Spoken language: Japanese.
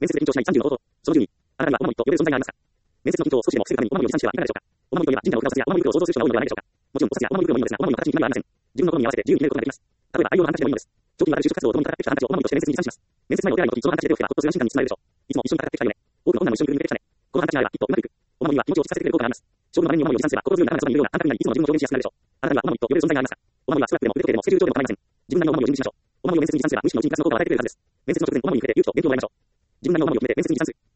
面接で緊張しない30の男。その10に、あなたにはお守りと呼べる存在がありますか？面接の緊張を少しでも防ぐためにお守りを持参してはいかがでしょうか？お守りといえば神社の札やお守り袋を想像する人が多いのではないでしょうか？もちろんお札やお守り袋もいいのですが、お守りの形に決まりはありません。自分の好みに合わせて自由に決めることができます。例えば、愛用のハンカチでもいいのです。長期にわたる就職活動を共に戦ってきたハンカチをお守りとして面接に持参します。面接前のお手洗いの時、そのハンカチで手を拭けば、ほっとする安心感に包まれるでしょう。いつも一緒に戦ってきたよね。多くの困難も一緒にくるみ抜けてきたね。このハンカチがあればきっとうまくいく。お守りは気持ちを落ち着かせてくれる効果があります。勝負の場面にお守りを持参すれば、心強い仲間がそばにいるようなあなたになり、いつも自分を表現しやすくなるでしょう。あなたにはお守りと呼べる存在がありますか？お守りはスラックでも腕時計でもスケジュール帳でも構いません。自分なりのお守りを準備しましょう。お守りを面接に持参すれば、無視のうちにプラスの効果を与えてくれるはずです。面接の直前、お守りに触れて勇気と勉強をもらいましょう。自分なりのお守りを決めて面接に持参する。